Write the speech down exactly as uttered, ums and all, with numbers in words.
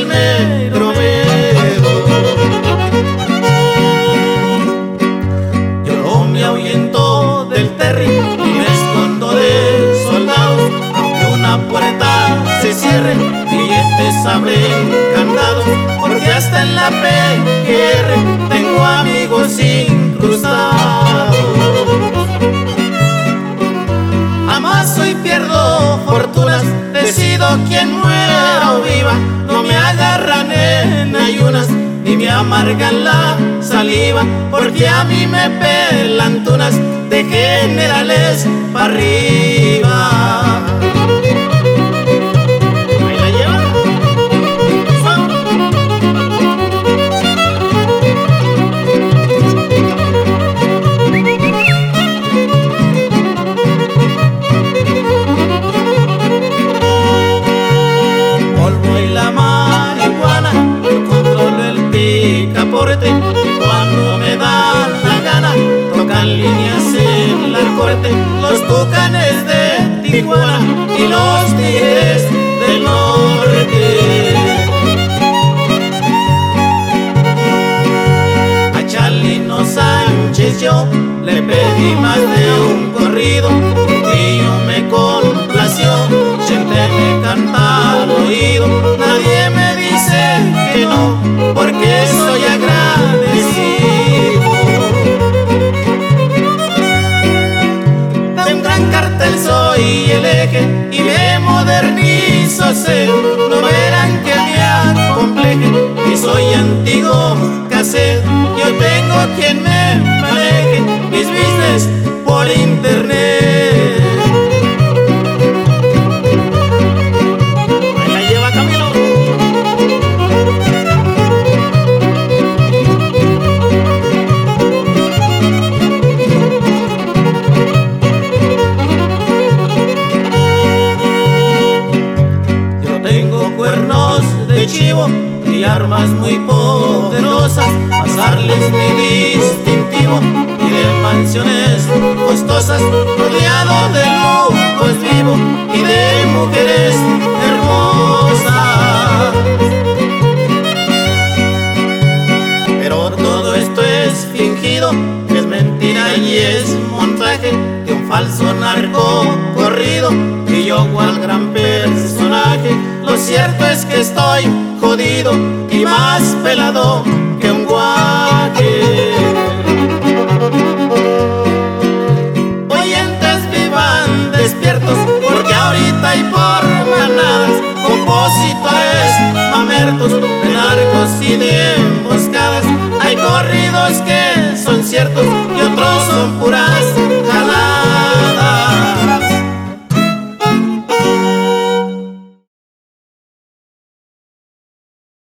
el mero mero. Yo me ahuyento del Terry y me escondo de soldados, aunque una puerta se cierre, billetes abren candados, porque hasta en la P R tengo amigos incrustados. Amaso y pierdo fortunas, decido quién muera o viva, no me agarran en ayunas ni me amargan la saliva, porque a mí me pelan tunas de generales para arriba. Ahí la lleva. Polvo y la marihuana, yo controlo el picaporte, y cuando me da la gana tocan líneas en la corte, los tucanes de Tijuana y los tigres del norte. A Chalino Sánchez yo le pedí más de un corrido y yo me complació, Chente me canta al oído, nadie me dice que no, porque soy agradecido. De un gran cartel soy el eje y me modernizo, sé, no verán que me acompleje y soy antiguo cassette. Yo tengo quien me maneje mis business por internet. Ahí la lleva Camilo. Yo tengo cuernos de chivo y armas muy poderosas, pasarles mi distintivo y de mansiones costosas, rodeado de lujos vivo y de mujeres hermosas. Pero todo esto es fingido, es mentira y es montaje de un falso narco corrido, y yo cual gran personaje. Lo cierto es que estoy jodido y más pelado que un guay.